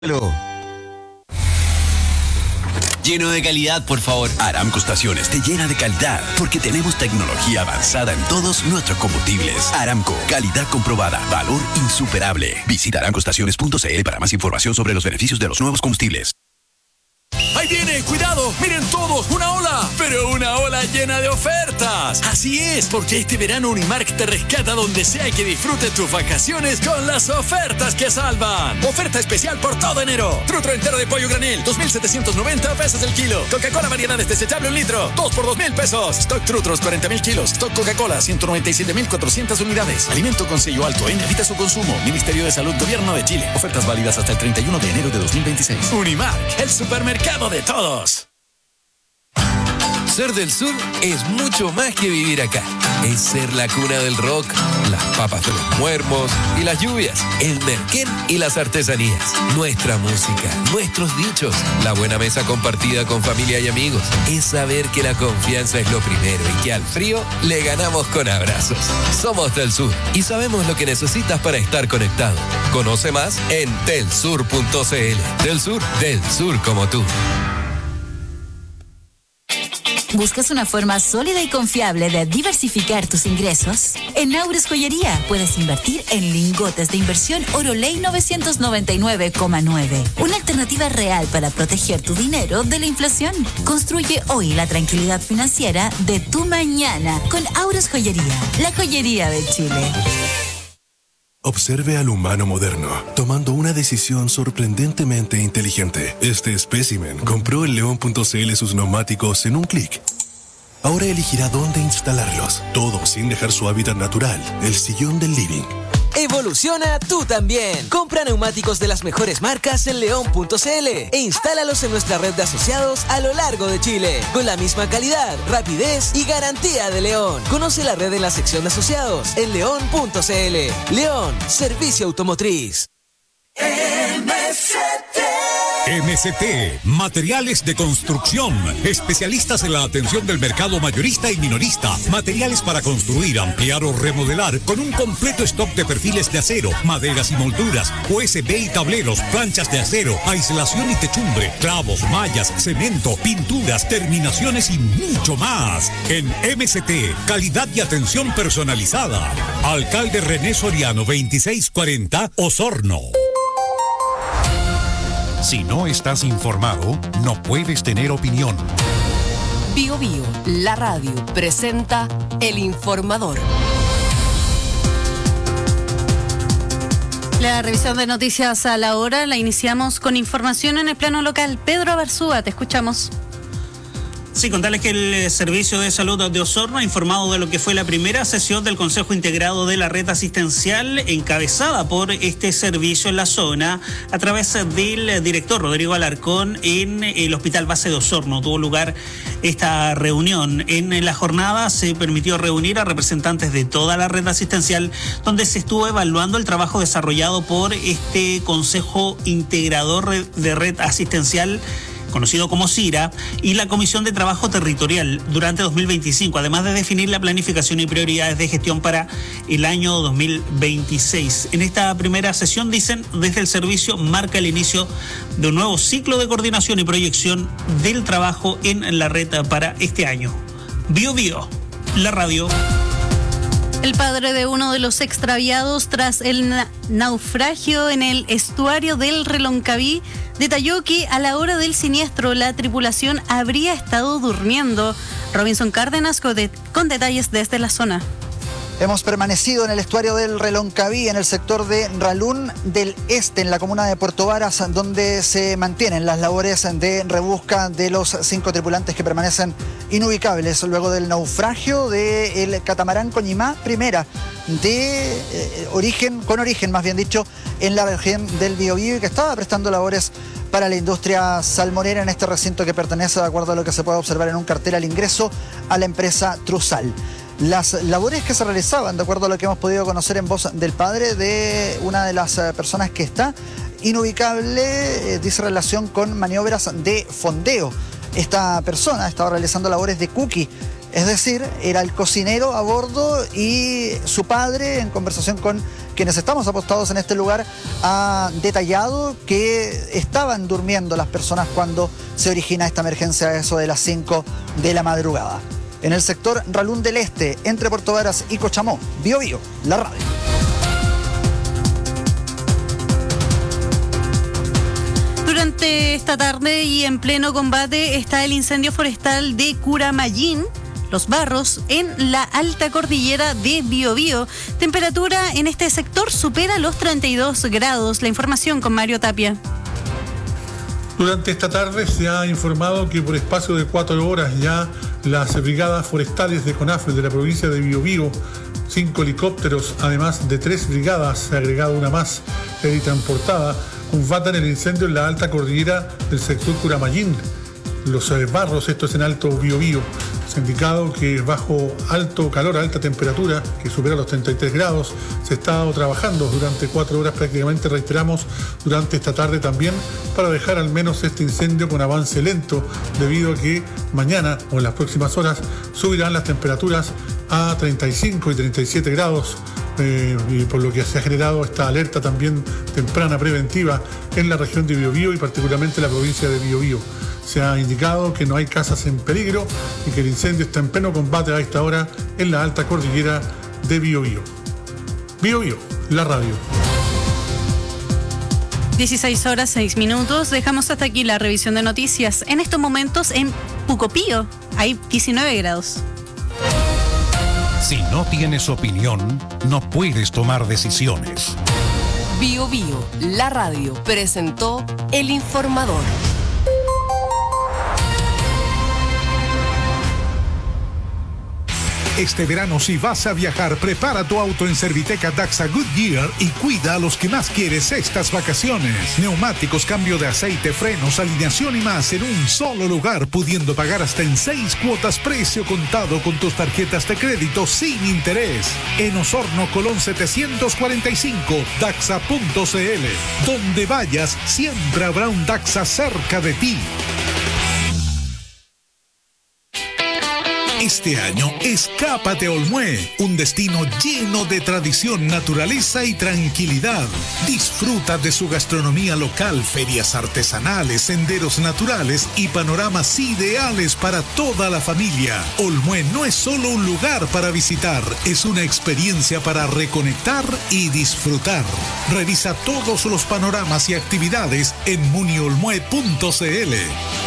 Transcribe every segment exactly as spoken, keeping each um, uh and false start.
Lleno de calidad, por favor. Aramco Estaciones te llena de calidad porque tenemos tecnología avanzada en todos nuestros combustibles. Aramco, calidad comprobada, valor insuperable. Visita aramco estaciones punto c l para más información sobre los beneficios de los nuevos combustibles. ¡Ahí viene! ¡Cuidado! ¡Miren todos! ¡Una ola! ¡Pero una ola llena de ofertas! Así es, porque este verano Unimark te rescata donde sea y que disfrutes tus vacaciones con las ofertas que salvan. Oferta especial por todo enero. Trutro entero de pollo granel, dos mil setecientos noventa pesos el kilo. Coca-Cola variedades desechable un litro, dos por dos mil pesos. Stock Trutros, cuarenta mil kilos. Stock Coca-Cola, ciento noventa y siete mil cuatrocientas unidades. Alimento con sello alto en evita su consumo. Ministerio de Salud, Gobierno de Chile. Ofertas válidas hasta el treinta y uno de enero de dos mil veintiséis. Unimark, el supermercado de todos. Ser del sur es mucho más que vivir acá. Es ser la cuna del rock, las papas de los muermos y las lluvias, el merquén y las artesanías, nuestra música, nuestros dichos, la buena mesa compartida con familia y amigos. Es saber que la confianza es lo primero y que al frío le ganamos con abrazos. Somos del sur y sabemos lo que necesitas para estar conectado. Conoce más en telsur punto c l. Del sur, del sur como tú. ¿Buscas una forma sólida y confiable de diversificar tus ingresos? En Aures Joyería puedes invertir en lingotes de inversión Oroley novecientos noventa y nueve coma nueve. Una alternativa real para proteger tu dinero de la inflación. Construye hoy la tranquilidad financiera de tu mañana con Aures Joyería, la joyería de Chile. Observe al humano moderno, tomando una decisión sorprendentemente inteligente. Este espécimen compró en león punto c l sus neumáticos en un clic. Ahora elegirá dónde instalarlos, todo sin dejar su hábitat natural, el sillón del living. Evoluciona tú también. Compra neumáticos de las mejores marcas en león punto c l e instálalos en nuestra red de asociados a lo largo de Chile, con la misma calidad, rapidez y garantía de León. Conoce la red en la sección de asociados en león punto c l. León, servicio automotriz. M C T M C T, materiales de construcción, especialistas en la atención del mercado mayorista y minorista, materiales para construir, ampliar o remodelar, con un completo stock de perfiles de acero, maderas y molduras, U S B y tableros, planchas de acero, aislación y techumbre, clavos, mallas, cemento, pinturas, terminaciones y mucho más. En M C T, calidad y atención personalizada. Alcalde René Soriano, veintiséis cuarenta, Osorno. Si no estás informado, no puedes tener opinión. Bio Bio, la radio, presenta El Informador. La revisión de noticias a la hora la iniciamos con información en el plano local. Pedro Abarzúa, te escuchamos. Sí, contarles que el Servicio de Salud de Osorno ha informado de lo que fue la primera sesión del Consejo Integrado de la Red Asistencial, encabezada por este servicio en la zona, a través del director Rodrigo Alarcón en el Hospital Base de Osorno. Tuvo lugar esta reunión. En la jornada se permitió reunir a representantes de toda la red asistencial, donde se estuvo evaluando el trabajo desarrollado por este Consejo Integrador de Red Asistencial, conocido como CIRA, y la Comisión de Trabajo Territorial durante dos mil veinticinco, además de definir la planificación y prioridades de gestión para el año dos mil veintiséis. En esta primera sesión, dicen, desde el servicio marca el inicio de un nuevo ciclo de coordinación y proyección del trabajo en la red para este año. Bio Bio, la radio. El padre de uno de los extraviados tras el na- naufragio en el estuario del Reloncaví detalló que a la hora del siniestro la tripulación habría estado durmiendo. Robinson Cárdenas con, de- con detalles desde la zona. Hemos permanecido en el estuario del Reloncaví, en el sector de Ralún del Este, en la comuna de Puerto Varas, donde se mantienen las labores de rebusca de los cinco tripulantes que permanecen inubicables luego del naufragio del catamarán Coñimá Primera, de eh, origen, con origen más bien dicho, en la región del Biobío, y que estaba prestando labores para la industria salmonera en este recinto que pertenece, de acuerdo a lo que se puede observar en un cartel al ingreso, a la empresa Truzal. Las labores que se realizaban, de acuerdo a lo que hemos podido conocer en voz del padre de una de las personas que está inubicable, eh, dice relación con maniobras de fondeo. Esta persona estaba realizando labores de cookie, es decir, era el cocinero a bordo y su padre, en conversación con quienes estamos apostados en este lugar, ha detallado que estaban durmiendo las personas cuando se origina esta emergencia a eso de las cinco de la madrugada. En el sector Ralún del Este, entre Puerto Varas y Cochamó, Bío Bío, la radio. Durante esta tarde y en pleno combate está el incendio forestal de Curamayín, Los Barros, en la alta cordillera de Biobío. Temperatura en este sector supera los treinta y dos grados. La información con Mario Tapia. Durante esta tarde se ha informado que por espacio de cuatro horas ya las brigadas forestales de CONAF de la provincia de Biobío, cinco helicópteros, además de tres brigadas, se ha agregado una más teletransportada, combatan el incendio en la alta cordillera del sector Curamayín, Los Barros, esto es en Alto Biobío. Se ha indicado que bajo alto calor, alta temperatura, que supera los treinta y tres grados, se ha estado trabajando durante cuatro horas prácticamente, reiteramos, durante esta tarde también, para dejar al menos este incendio con avance lento, debido a que mañana o en las próximas horas subirán las temperaturas a treinta y cinco y treinta y siete grados, eh, y por lo que se ha generado esta alerta también temprana preventiva en la región de Biobío y particularmente en la provincia de Biobío. Se ha indicado que no hay casas en peligro y que el incendio está en pleno combate a esta hora en la alta cordillera de Biobío. Biobío, la radio. dieciséis horas, seis minutos. Dejamos hasta aquí la revisión de noticias. En estos momentos en Pucopío hay diecinueve grados. Si no tienes opinión, no puedes tomar decisiones. Bio Bio, la radio, presentó El Informador. Este verano, si vas a viajar, prepara tu auto en Serviteca Daxa Goodyear y cuida a los que más quieres estas vacaciones. Neumáticos, cambio de aceite, frenos, alineación y más en un solo lugar, pudiendo pagar hasta en seis cuotas precio contado con tus tarjetas de crédito sin interés. En Osorno, Colón setecientos cuarenta y cinco, daxa punto c l. Donde vayas, siempre habrá un Daxa cerca de ti. Este año, escápate a Olmué, un destino lleno de tradición, naturaleza y tranquilidad. Disfruta de su gastronomía local, ferias artesanales, senderos naturales y panoramas ideales para toda la familia. Olmué no es solo un lugar para visitar, es una experiencia para reconectar y disfrutar. Revisa todos los panoramas y actividades en muniolmué punto c l.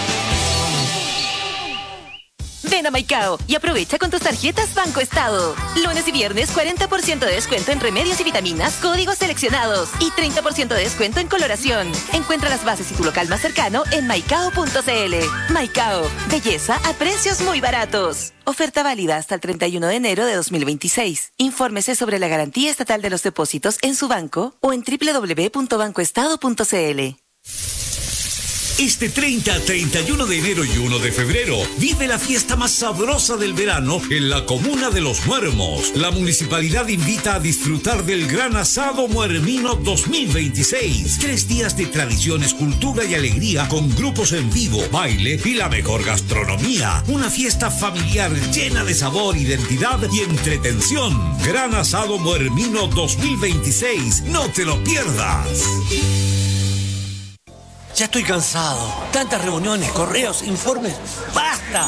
Ven a Maicao y aprovecha con tus tarjetas Banco Estado. Lunes y viernes cuarenta por ciento de descuento en remedios y vitaminas, códigos seleccionados y treinta por ciento de descuento en coloración. Encuentra las bases y tu local más cercano en maicao punto c l. Maicao, belleza a precios muy baratos. Oferta válida hasta el treinta y uno de enero de dos mil veintiséis. Infórmese sobre la garantía estatal de los depósitos en su banco o en doble u doble u doble u punto banco estado punto c l. Este treinta, treinta y uno de enero y uno de febrero, vive la fiesta más sabrosa del verano en la comuna de Los Muermos. La municipalidad invita a disfrutar del Gran Asado Muermino dos mil veintiséis. Tres días de tradiciones, cultura y alegría con grupos en vivo, baile y la mejor gastronomía. Una fiesta familiar llena de sabor, identidad y entretención. Gran Asado Muermino dos mil veintiséis. No te lo pierdas. Ya estoy cansado. Tantas reuniones, correos, informes. ¡Basta!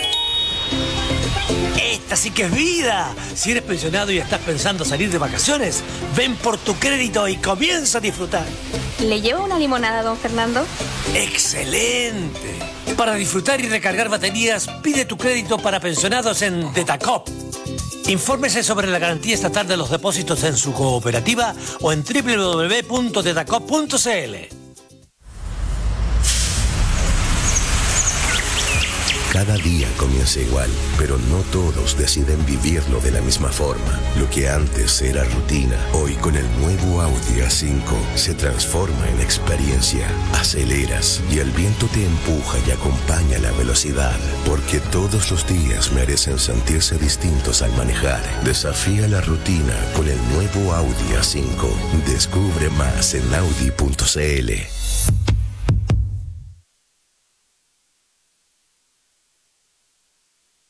Esta sí que es vida. Si eres pensionado y estás pensando salir de vacaciones, ven por tu crédito y comienza a disfrutar. ¿Le llevo una limonada, don Fernando? ¡Excelente! Para disfrutar y recargar baterías, pide tu crédito para pensionados en Detacop. Infórmese sobre la garantía estatal de los depósitos en su cooperativa o en doble u doble u doble u punto detacop punto c l. Cada día comienza igual, pero no todos deciden vivirlo de la misma forma. Lo que antes era rutina, hoy con el nuevo Audi A cinco se transforma en experiencia. Aceleras y el viento te empuja y acompaña la velocidad, porque todos los días merecen sentirse distintos al manejar. Desafía la rutina con el nuevo Audi A cinco. Descubre más en audi punto c l.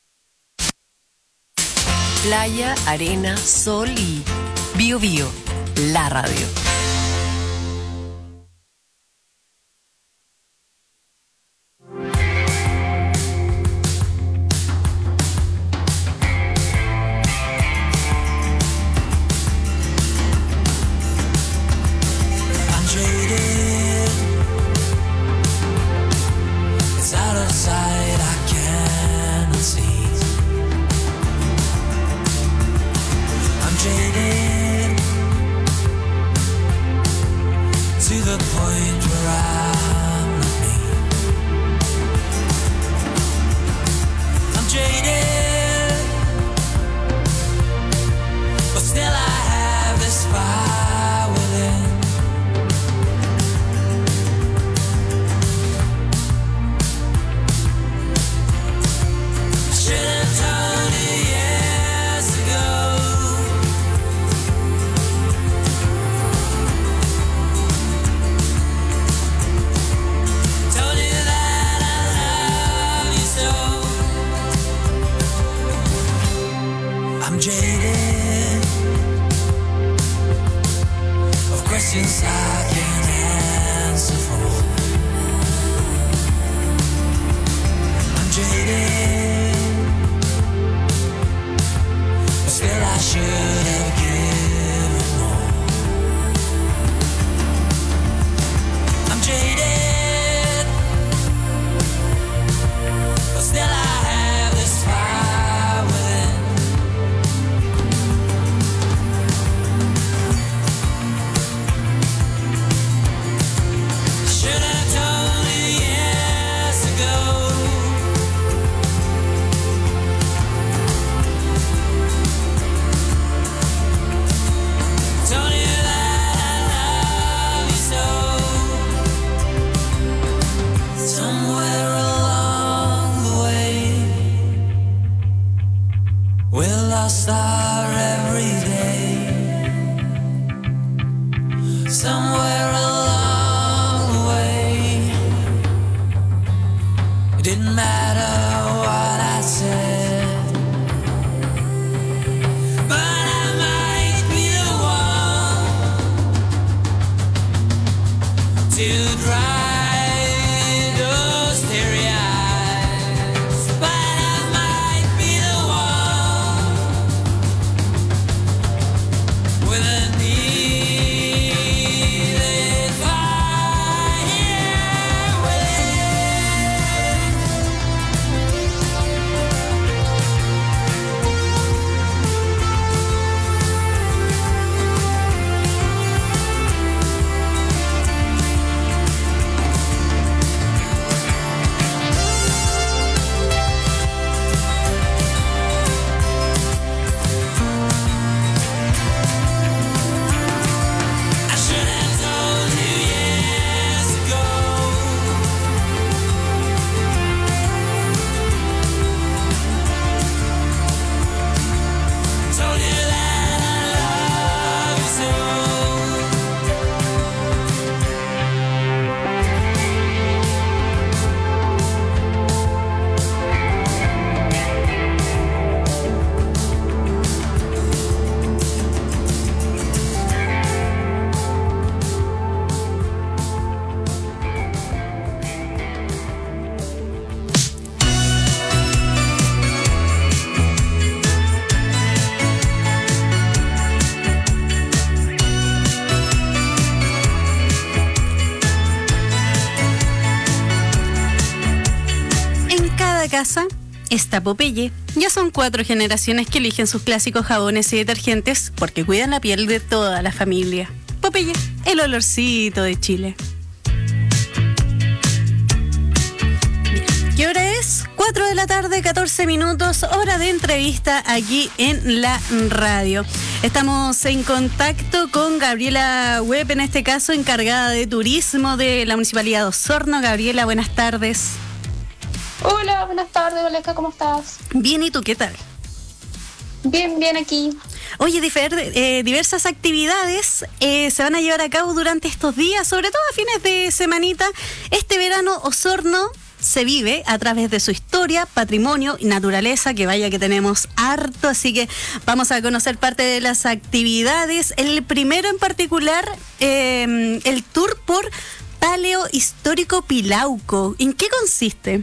Playa, arena, sol y Bio Bio, la radio. Casa está Popeye. Ya son cuatro generaciones que eligen sus clásicos jabones y detergentes porque cuidan la piel de toda la familia. Popeye, el olorcito de Chile. ¿Qué hora es? cuatro de la tarde, catorce minutos, hora de entrevista aquí en la radio. Estamos en contacto con Gabriela Webb, en este caso encargada de turismo de la Municipalidad de Osorno. Gabriela, buenas tardes. Hola, buenas tardes, Valesca, ¿cómo estás? Bien, ¿y tú qué tal? Bien, bien aquí. Oye, difer, eh, diversas actividades eh, se van a llevar a cabo durante estos días, sobre todo a fines de semanita. Este verano Osorno se vive a través de su historia, patrimonio y naturaleza, que vaya que tenemos harto, así que vamos a conocer parte de las actividades. El primero en particular, eh, el tour por Paleo Histórico Pilauco. ¿En qué consiste?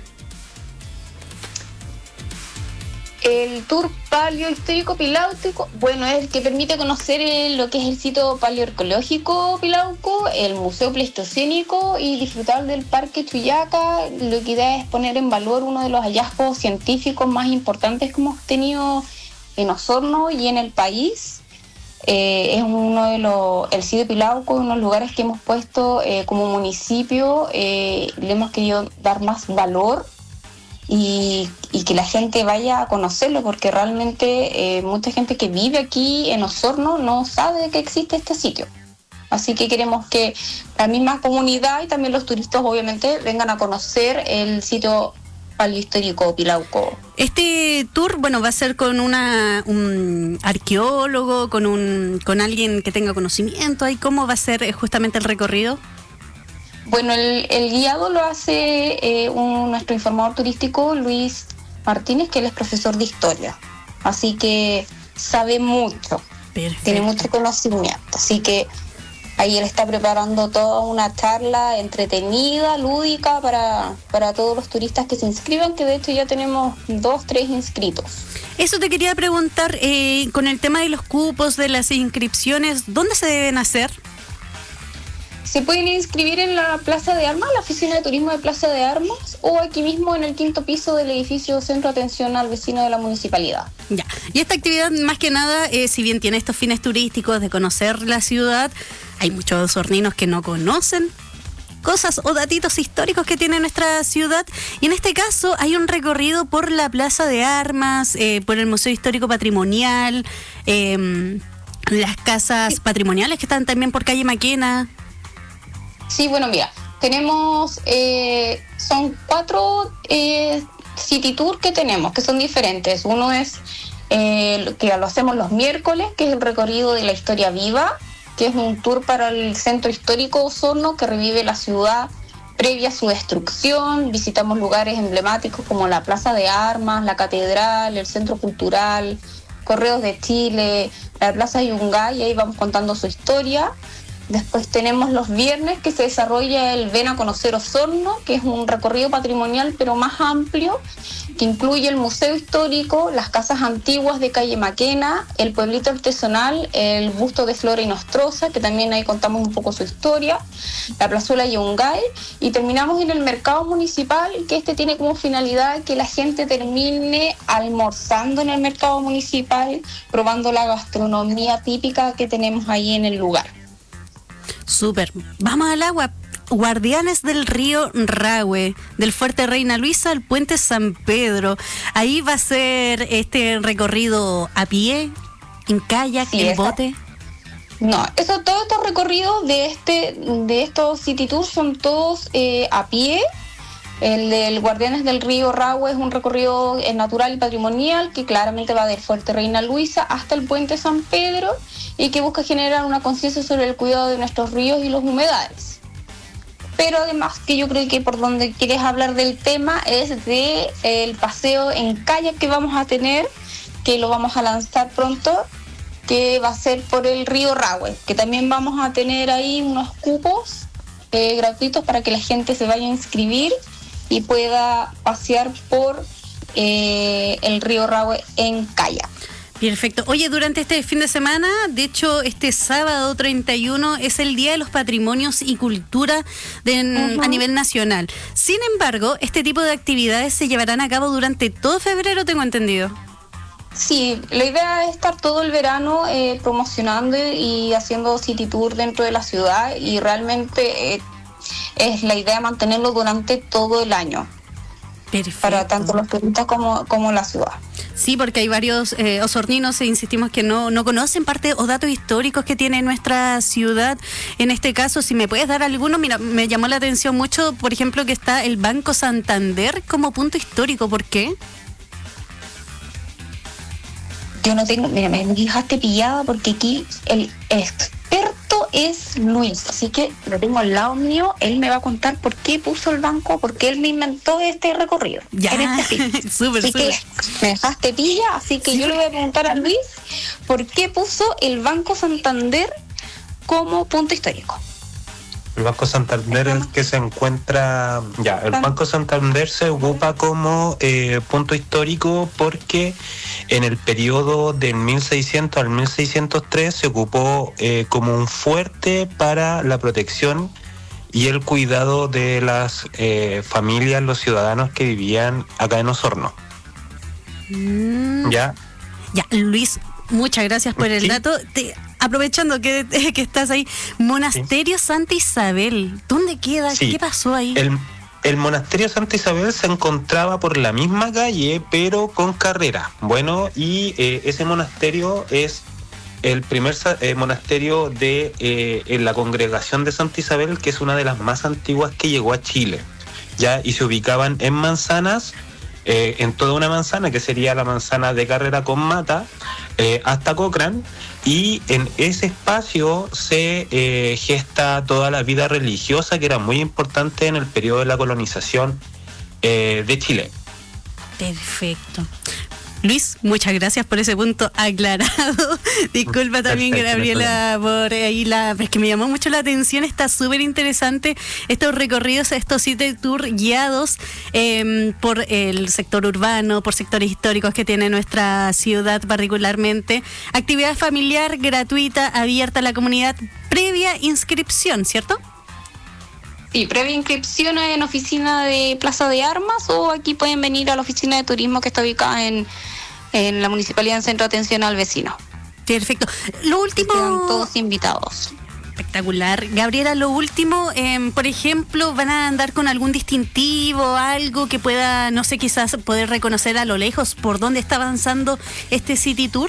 El tour paleohistórico Pilauco, bueno, es el que permite conocer el, lo que es el sitio paleoarqueológico Pilauco, el Museo Pleistocénico y disfrutar del Parque Chuyaca. Lo que idea es poner en valor uno de los hallazgos científicos más importantes que hemos tenido en Osorno y en el país. Eh, es uno de los, el sitio Pilauco, uno de los lugares que hemos puesto eh, como municipio, eh, le hemos querido dar más valor. Y, y que la gente vaya a conocerlo, porque realmente eh, mucha gente que vive aquí en Osorno no sabe que existe este sitio. Así que queremos que la misma comunidad y también los turistas obviamente vengan a conocer el sitio paleohistórico Pilauco. Este tour, bueno, va a ser con una un arqueólogo, con un con alguien que tenga conocimiento. ¿Y cómo va a ser justamente el recorrido? Bueno, el, el guiado lo hace eh, un, nuestro informador turístico, Luis Martínez, que él es profesor de historia. Así que sabe mucho, Perfecto. Tiene mucho conocimiento. Así que ahí él está preparando toda una charla entretenida, lúdica, para, para todos los turistas que se inscriban, que de hecho ya tenemos dos, tres inscritos. Eso te quería preguntar, eh, con el tema de los cupos, de las inscripciones, ¿dónde se deben hacer? Se pueden inscribir en la Plaza de Armas, la Oficina de Turismo de Plaza de Armas, o aquí mismo en el quinto piso del edificio Centro de Atención al Vecino de la Municipalidad. Ya. Y esta actividad, más que nada, eh, si bien tiene estos fines turísticos de conocer la ciudad, hay muchos osorninos que no conocen cosas o datitos históricos que tiene nuestra ciudad, y en este caso hay un recorrido por la Plaza de Armas, eh, por el Museo Histórico Patrimonial, eh, las casas patrimoniales que están también por calle Maquena. Sí, bueno, mira, tenemos, eh, son cuatro eh, city tour que tenemos, que son diferentes. Uno es, eh, que lo hacemos los miércoles, que es el recorrido de la historia viva, que es un tour para el centro histórico Osorno, que revive la ciudad previa a su destrucción. Visitamos lugares emblemáticos como la Plaza de Armas, la Catedral, el Centro Cultural, Correos de Chile, la Plaza Yungay, y ahí vamos contando su historia. Después tenemos los viernes, que se desarrolla el Ven a Conocer Osorno, que es un recorrido patrimonial pero más amplio, que incluye el Museo Histórico, las casas antiguas de calle Maquena, el pueblito artesanal, el busto de Flora y Nostroza, que también ahí contamos un poco su historia, la plazuela Yungay, y terminamos en el mercado municipal, que este tiene como finalidad que la gente termine almorzando en el mercado municipal, probando la gastronomía típica que tenemos ahí en el lugar. Súper. Vamos al agua. Guardianes del río Rahue, del Fuerte Reina Luisa al Puente San Pedro. Ahí va a ser este recorrido a pie, en kayak, sí, en esa, bote. No, eso, todos estos recorridos de este, de estos city tours son todos eh, a pie. El del Guardianes del río Rahue es un recorrido eh, natural y patrimonial que claramente va del Fuerte Reina Luisa hasta el Puente San Pedro, y que busca generar una conciencia sobre el cuidado de nuestros ríos y los humedales. Pero además, que yo creo que por donde quieres hablar del tema es de eh, el paseo en kayak que vamos a tener, que lo vamos a lanzar pronto, que va a ser por el río Rahue, que también vamos a tener ahí unos cupos eh, gratuitos para que la gente se vaya a inscribir y pueda pasear por eh, el río Rahue en kayak. Perfecto. Oye, durante este fin de semana, de hecho, este sábado treinta y uno es el Día de los Patrimonios y Cultura de, uh-huh. a nivel nacional. Sin embargo, este tipo de actividades se llevarán a cabo durante todo febrero, tengo entendido. Sí, la idea es estar todo el verano eh, promocionando y haciendo city tour dentro de la ciudad, y realmente eh, es la idea mantenerlo durante todo el año. Perfecto. Para tanto los turistas como, como la ciudad. Sí, porque hay varios eh, osorninos, e insistimos, que no, no conocen parte o datos históricos que tiene nuestra ciudad. En este caso, si me puedes dar alguno, mira, me llamó la atención mucho, por ejemplo, que está el Banco Santander como punto histórico. ¿Por qué? Yo no tengo, mira, me dejaste pillada porque aquí el experto es Luis, así que lo tengo al lado mío. Él me va a contar por qué puso el banco, por qué él me inventó este recorrido. Ya, este súper, así súper. que me dejaste pilla, así que sí. Yo le voy a preguntar a Luis por qué puso el Banco Santander como punto histórico. El Banco Santander es el que se encuentra, ya, el Banco Santander se ocupa como eh, punto histórico porque en el periodo del mil seiscientos al mil seiscientos tres se ocupó eh, como un fuerte para la protección y el cuidado de las eh, familias, los ciudadanos que vivían acá en Osorno. Mm. ¿Ya? Ya, Luis, muchas gracias por el ¿Sí? dato. Te, aprovechando que, que estás ahí, Monasterio ¿Sí? Santa Isabel, ¿dónde queda? Sí. ¿Qué pasó ahí? El, el Monasterio Santa Isabel se encontraba por la misma calle, pero con carrera. Bueno, y eh, ese monasterio es el primer eh, monasterio de eh, en la congregación de Santa Isabel, que es una de las más antiguas que llegó a Chile, ya, y se ubicaban en manzanas, eh, en toda una manzana, que sería la manzana de Carrera con Mata, eh, hasta Cochrane, y en ese espacio se eh, gesta toda la vida religiosa que era muy importante en el periodo de la colonización eh, de Chile. Perfecto. Luis, muchas gracias por ese punto aclarado. Disculpa también, perfecto, Gabriela, por ahí la... Es que me llamó mucho la atención, está súper interesante estos recorridos, estos city tour guiados eh, por el sector urbano, por sectores históricos que tiene nuestra ciudad particularmente. Actividad familiar gratuita, abierta a la comunidad, previa inscripción, ¿cierto? Sí, previa inscripción en oficina de Plaza de Armas, o aquí pueden venir a la oficina de turismo que está ubicada en, en la Municipalidad del Centro de Atención al Vecino. Perfecto. Lo último... Están todos invitados. Espectacular. Gabriela, lo último, eh, por ejemplo, ¿van a andar con algún distintivo, algo que pueda, no sé, quizás poder reconocer a lo lejos por dónde está avanzando este City Tour?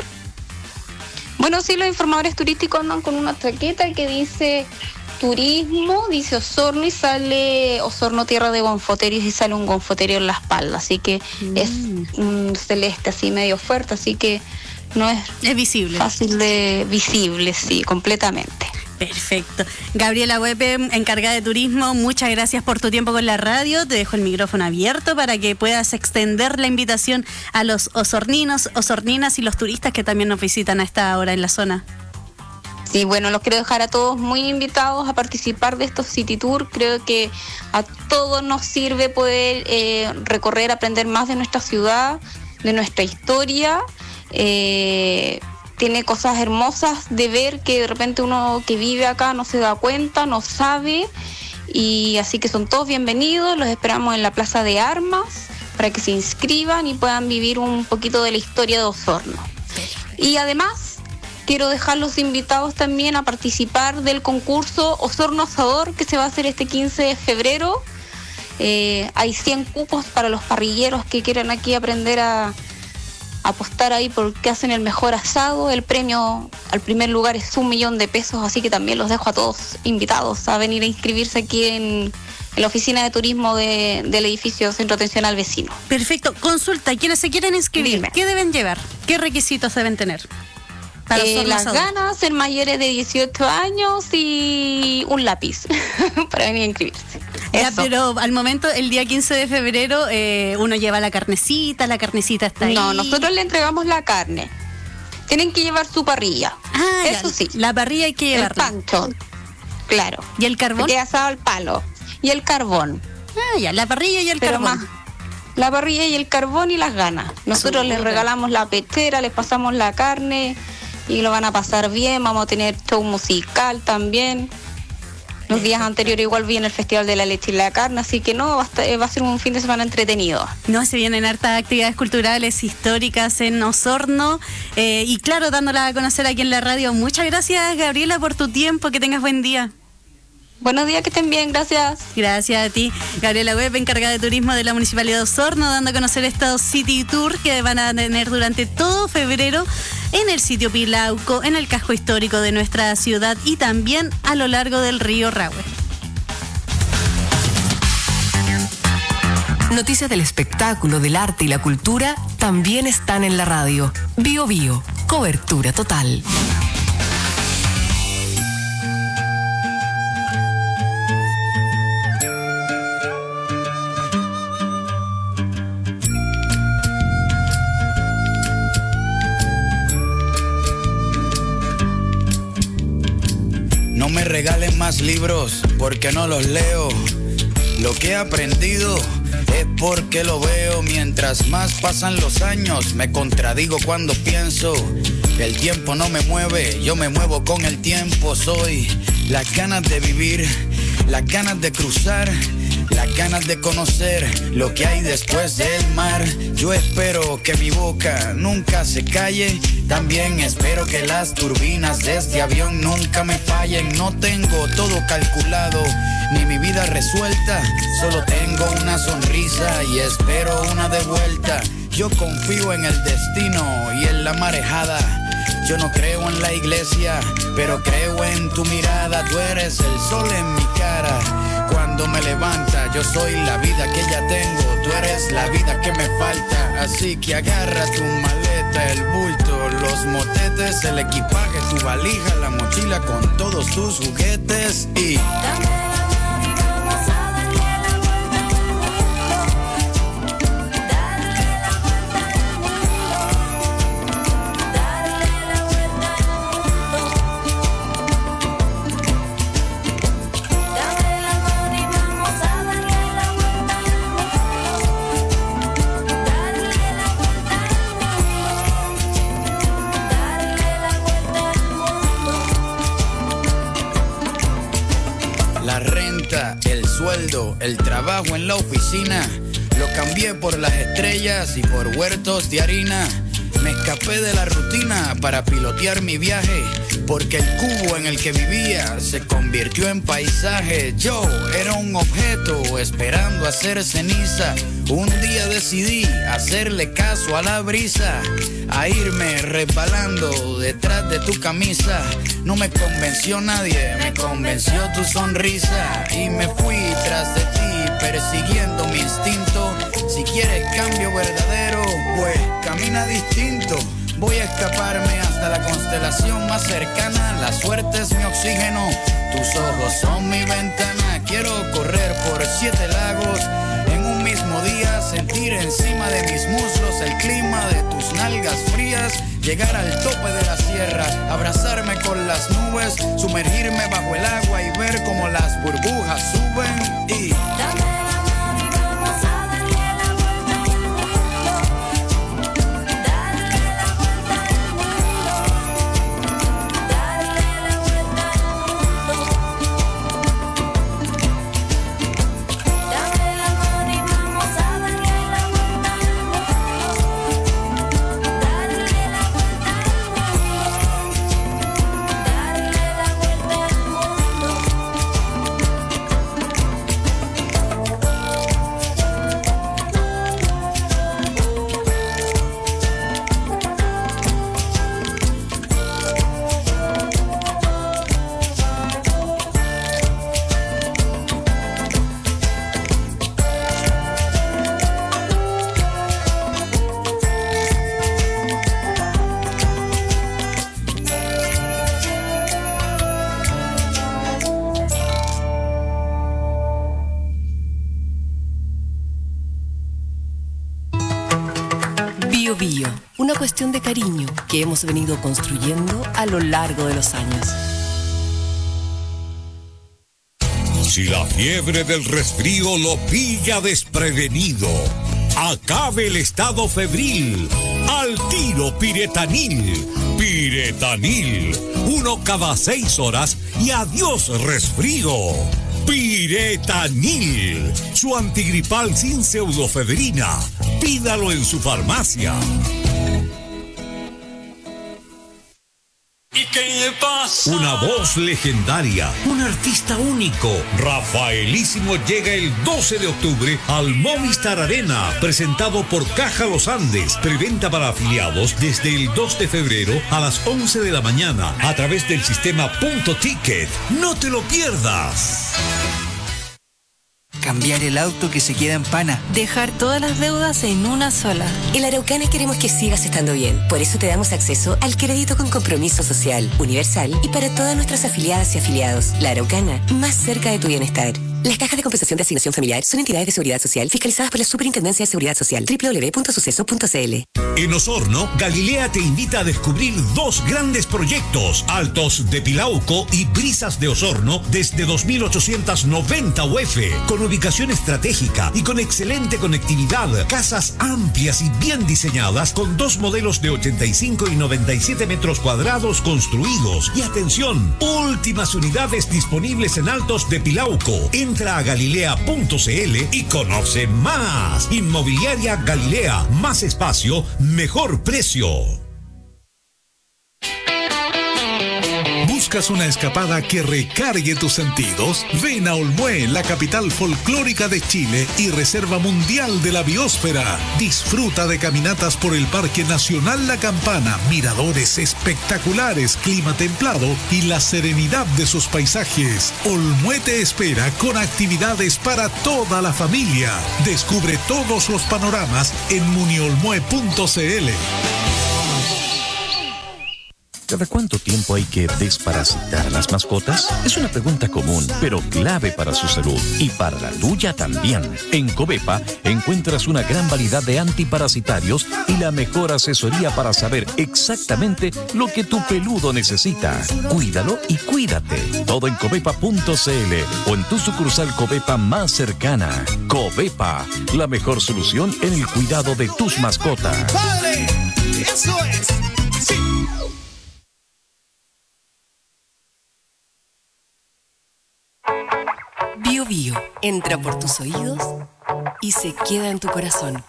Bueno, sí, los informadores turísticos andan con una chaqueta que dice... Turismo, dice Osorno, y sale Osorno Tierra de Gonfoterios y sale un gonfoterio en la espalda, así que mm. es un celeste así medio fuerte, así que no es, es visible. Fácil de visible, sí, completamente. Perfecto. Gabriela Huepe, encargada de turismo, muchas gracias por tu tiempo con la radio. Te dejo el micrófono abierto para que puedas extender la invitación a los osorninos, osorninas y los turistas que también nos visitan a esta hora en la zona. Sí, bueno, los quiero dejar a todos muy invitados a participar de estos City Tour. Creo que a todos nos sirve poder eh, recorrer, aprender más de nuestra ciudad, de nuestra historia. Eh, tiene cosas hermosas de ver que de repente uno que vive acá no se da cuenta, no sabe. Y así que son todos bienvenidos. Los esperamos en la Plaza de Armas para que se inscriban y puedan vivir un poquito de la historia de Osorno. Y además... quiero dejar los invitados también a participar del concurso Osorno Asador que se va a hacer este quince de febrero. Eh, hay cien cupos para los parrilleros que quieran aquí aprender a, a apostar ahí porque hacen el mejor asado. El premio al primer lugar es un millón de pesos, así que también los dejo a todos invitados a venir a inscribirse aquí en, en la oficina de turismo de, del edificio Centro de Atención al Vecino. Perfecto. Consulta, quienes se quieren inscribir, Dime. ¿qué deben llevar? ¿Qué requisitos deben tener? Eh, las ganas, ser mayores de dieciocho años y un lápiz para venir a inscribirse. Ya, pero al momento, el día quince de febrero, eh, uno lleva la carnecita, la carnecita está ahí. No, nosotros le entregamos la carne. Tienen que llevar su parrilla. Ah, eso ya, sí. La parrilla hay que llevarla. El pancho, claro. ¿Y el carbón? Que asado al palo. Y el carbón. Ah, ya, la parrilla y el pero carbón. Más, la parrilla y el carbón y las ganas. Nosotros les regalamos la pechera, les pasamos la carne... y lo van a pasar bien. Vamos a tener show musical también. Los días anteriores igual viene el Festival de la Leche y la Carne, así que no, va a, estar, va a ser un fin de semana entretenido. No, se vienen hartas actividades culturales, históricas en Osorno, eh, y claro, dándola a conocer aquí en la radio. Muchas gracias, Gabriela, por tu tiempo, que tengas buen día. Buenos días, que estén bien, gracias. Gracias a ti. Gabriela Web, encargada de turismo de la Municipalidad de Osorno, dando a conocer estos City Tour que van a tener durante todo febrero en el sitio Pilauco, en el casco histórico de nuestra ciudad y también a lo largo del río Rahue. Noticias del espectáculo, del arte y la cultura también están en la radio. Bio Bio, cobertura total. me regalen más libros porque no los leo. Lo que he aprendido es porque lo veo. Mientras más pasan los años, me contradigo cuando pienso que el tiempo no me mueve, yo me muevo con el tiempo. Soy las ganas de vivir, las ganas de cruzar, las ganas de conocer lo que hay después del mar. Yo espero que mi boca nunca se calle. También espero que las turbinas de este avión nunca me fallen. No tengo todo calculado, ni mi vida resuelta. Solo tengo una sonrisa y espero una de vuelta. Yo confío en el destino y en la marejada. Yo no creo en la iglesia, pero creo en tu mirada. Tú eres el sol en mi cara. Cuando me levanta, yo soy la vida que ya tengo. Tú eres la vida que me falta. Así que agarra tu maleta, el bulto, los motetes, el equipaje, tu valija, la mochila con todos tus juguetes y... el sueldo, el trabajo en la oficina, lo cambié por las estrellas y por huertos de harina. Me escapé de la rutina para pilotear mi viaje, porque el cubo en el que vivía se convirtió en paisaje. Yo era un objeto esperando a ser ceniza. Un día decidí hacerle caso a la brisa, a irme resbalando detrás de tu camisa. No me convenció nadie, me convenció tu sonrisa. Y me fui tras de ti, persiguiendo mi instinto. Si quieres cambio verdadero, pues camina distinto. Voy a escaparme hasta la constelación más cercana. La suerte es mi oxígeno, tus ojos son mi ventana. Quiero correr por siete lagos en un mismo día, sentir encima de mis muslos el clima de tus nalgas frías, llegar al tope de la sierra, abrazarme con las nubes, sumergirme bajo el agua y ver cómo las burbujas suben y... Una cuestión de cariño que hemos venido construyendo a lo largo de los años. Si la fiebre del resfrío lo pilla desprevenido, acabe el estado febril. Al tiro Piretanil. Piretanil. Uno cada seis horas y adiós resfrío. Piretanil. Su antigripal sin pseudofebrina. Pídalo en su farmacia. ¿Y qué le pasa? Una voz legendaria, un artista único. Rafaelísimo llega el doce de octubre al Movistar Arena, presentado por Caja Los Andes. Preventa para afiliados desde el dos de febrero a las once de la mañana a través del sistema Punto Ticket. No te lo pierdas. Cambiar el auto que se queda en pana. Dejar todas las deudas en una sola. En Araucana queremos que sigas estando bien. Por eso te damos acceso al crédito con compromiso social, universal y para todas nuestras afiliadas y afiliados. La Araucana, más cerca de tu bienestar. Las cajas de compensación de asignación familiar son entidades de seguridad social fiscalizadas por la Superintendencia de Seguridad Social. doble u doble u doble u punto suceso punto c l. En Osorno, Galilea te invita a descubrir dos grandes proyectos, Altos de Pilauco y Brisas de Osorno, desde dos mil ochocientos noventa U F, con ubicación estratégica y con excelente conectividad, casas amplias y bien diseñadas, con dos modelos de ochenta y cinco y noventa y siete metros cuadrados construidos. Y atención, últimas unidades disponibles en Altos de Pilauco. Entra a galilea punto c l y conoce más. Inmobiliaria Galilea, más espacio, mejor precio. ¿Buscas una escapada que recargue tus sentidos? Ven a Olmué, la capital folclórica de Chile y reserva mundial de la biosfera. Disfruta de caminatas por el Parque Nacional La Campana, miradores espectaculares, clima templado y la serenidad de sus paisajes. Olmué te espera con actividades para toda la familia. Descubre todos los panoramas en muniolmue punto c l. ¿Cada cuánto tiempo hay que desparasitar a las mascotas? Es una pregunta común, pero clave para su salud y para la tuya también. En Covepa encuentras una gran variedad de antiparasitarios y la mejor asesoría para saber exactamente lo que tu peludo necesita. Cuídalo y cuídate. Todo en covepa punto c l o en tu sucursal Covepa más cercana. Covepa, la mejor solución en el cuidado de tus mascotas. ¡Padre! ¡Eso es! ¡Sí! Bio Bio entra por tus oídos y se queda en tu corazón.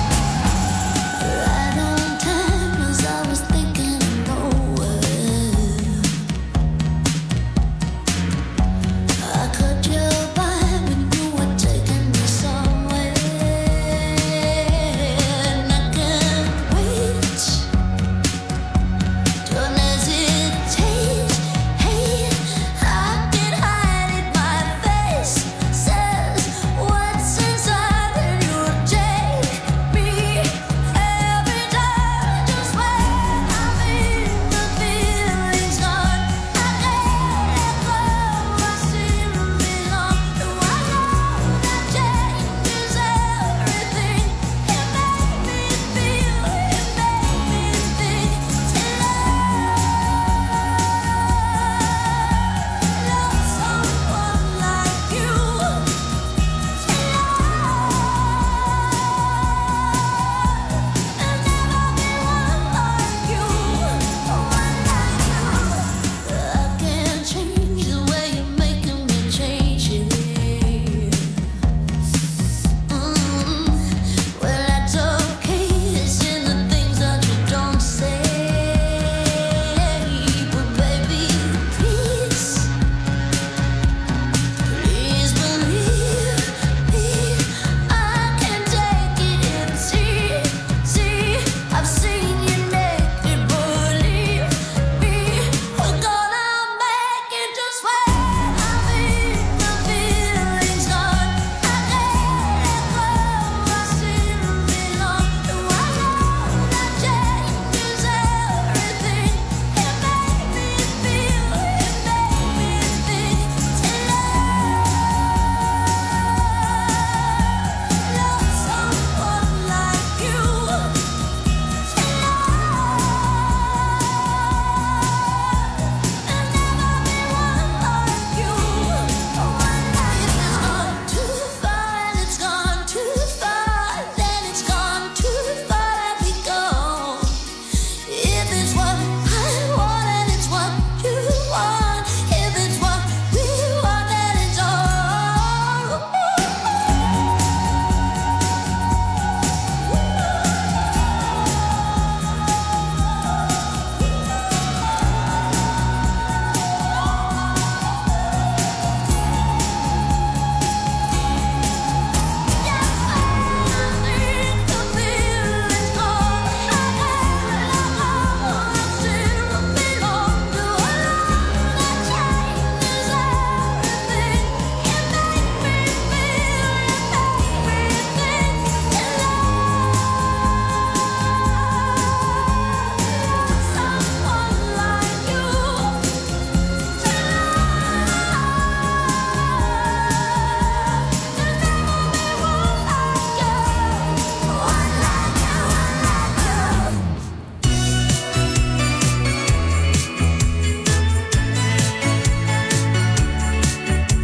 Right on time as I was thinking, oh, well.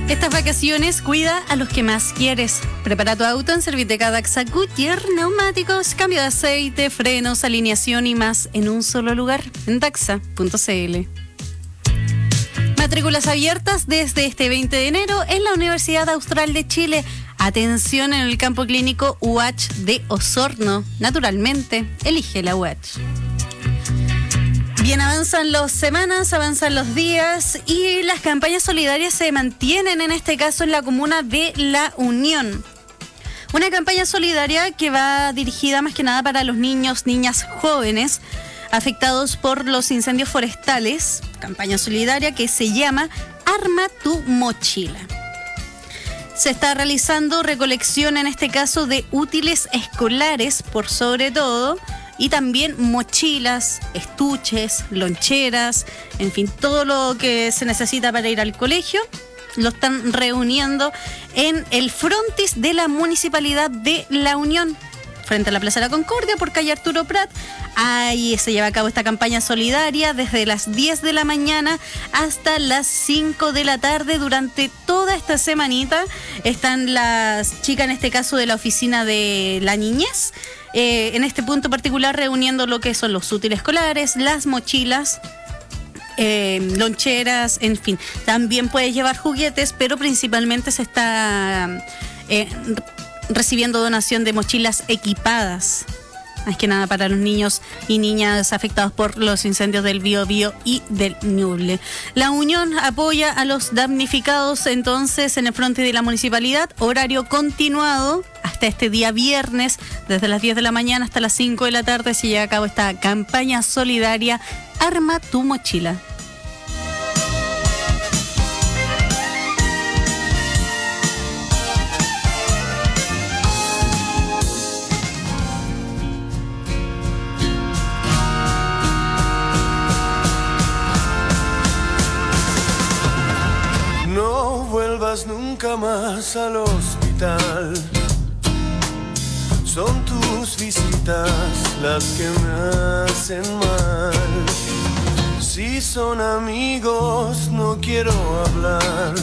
Estas vacaciones cuida a los que más quieres. Prepara tu auto en Serviteca Daxa Goodyear, neumáticos, cambio de aceite, frenos, alineación y más en un solo lugar en daxa punto c l. Matrículas abiertas desde este veinte de enero en la Universidad Austral de Chile. Atención en el campo clínico U H de Osorno. Naturalmente, elige la U H. Bien, avanzan las semanas, avanzan los días y las campañas solidarias se mantienen, en este caso en la comuna de La Unión. Una campaña solidaria que va dirigida más que nada para los niños, niñas, jóvenes afectados por los incendios forestales. Campaña solidaria que se llama Arma tu mochila. Se está realizando recolección, en este caso, de útiles escolares, por sobre todo, y también mochilas, estuches, loncheras, en fin, todo lo que se necesita para ir al colegio. Lo están reuniendo en el frontis de la Municipalidad de La Unión, frente a la Plaza de la Concordia, por calle Arturo Prat. Ahí se lleva a cabo esta campaña solidaria desde las diez de la mañana hasta las cinco de la tarde. Durante toda esta semanita están las chicas, en este caso de la oficina de la niñez, eh, en este punto particular reuniendo lo que son los útiles escolares, las mochilas, eh, loncheras, en fin. También puedes llevar juguetes, pero principalmente se está eh, recibiendo donación de mochilas equipadas, más que nada para los niños y niñas afectados por los incendios del Biobío y del Ñuble. La Unión apoya a los damnificados entonces en el frente de la municipalidad, horario continuado hasta este día viernes, desde las diez de la mañana hasta las cinco de la tarde se lleva a cabo esta campaña solidaria Arma tu mochila. Nunca más al hospital. Son tus visitas las que me hacen mal. Si son amigos no quiero hablar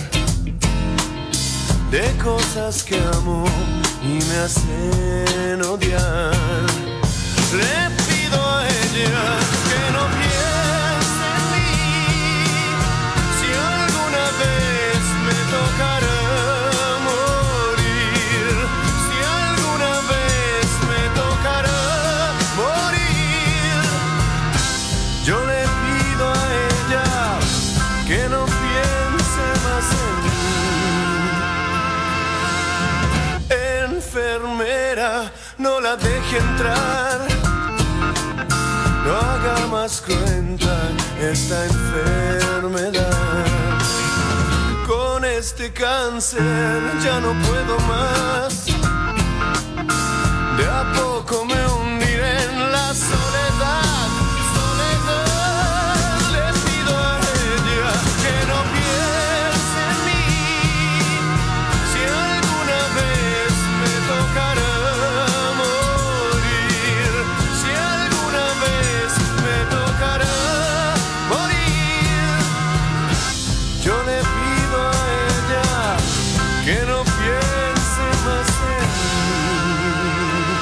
de cosas que amo y me hacen odiar. Le pido a ella que no piense en mí. Si alguna vez me tocará morir, si alguna vez me tocará morir, yo le pido a ella que no piense más en mí. Enfermera, no la deje entrar, no haga más cruenta esta enfermedad. Con este cáncer ya no puedo más, de a poco me hundiré en la soledad, soledad. Le pido a ella que no piense en mí, si alguna vez me tocará morir, si alguna vez me tocará morir, yo le pido a ella que no piense más en mí.